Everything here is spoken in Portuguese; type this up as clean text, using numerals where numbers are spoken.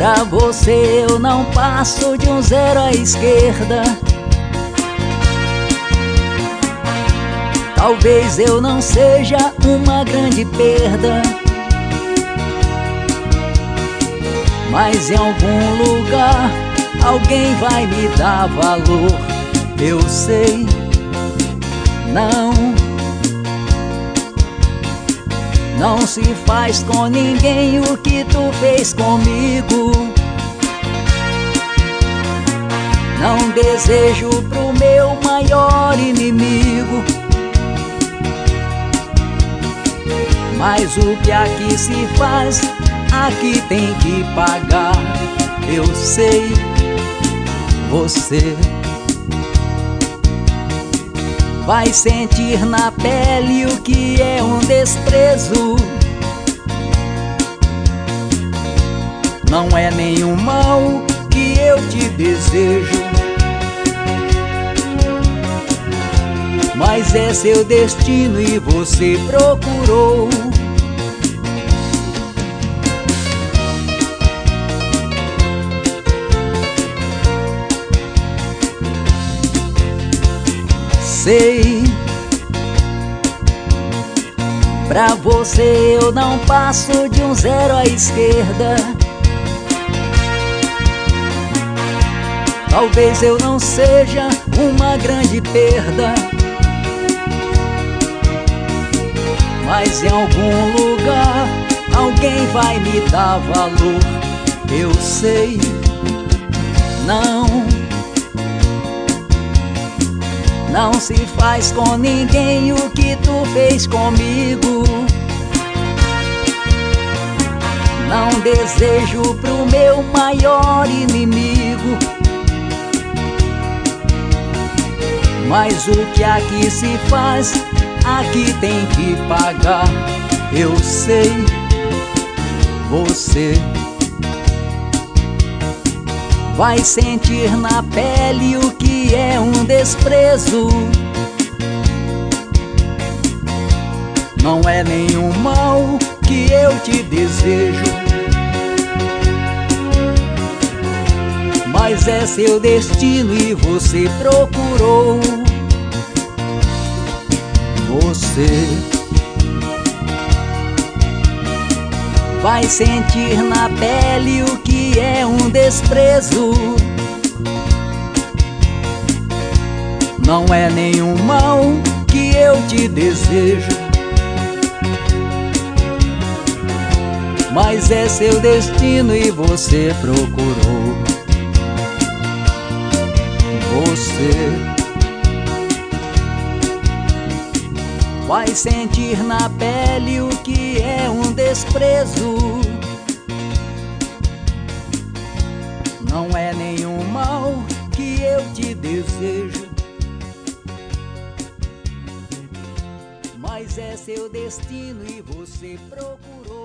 Pra você eu não passo de um zero à esquerda. Talvez eu não seja uma grande perda, mas em algum lugar alguém vai me dar valor. Eu sei, não se faz com ninguém o que tu fez comigo. Não desejo pro meu maior inimigo, mas o que aqui se faz, aqui tem que pagar. Eu sei, você vai sentir na pele o que é um desprezo. Não é nenhum mal que eu te desejo, mas é seu destino e você procurou. Sei, pra você eu não passo de um zero à esquerda. Talvez eu não seja uma grande perda, mas em algum lugar alguém vai me dar valor. Eu sei, não se faz com ninguém o que tu fez comigo. Não desejo pro meu maior inimigo, mas o que aqui se faz, aqui tem que pagar. Eu sei, você vai sentir na pele o que é um desprezo. Não é nenhum mal que eu te desejo, mas é seu destino e você procurou. Você vai sentir na pele o que é um desprezo. Não é nenhum mal que eu te desejo, mas é seu destino e você procurou. Você vai sentir na pele o que é um desprezo. Não é nenhum mal que eu te desejo, mas é seu destino e você procurou.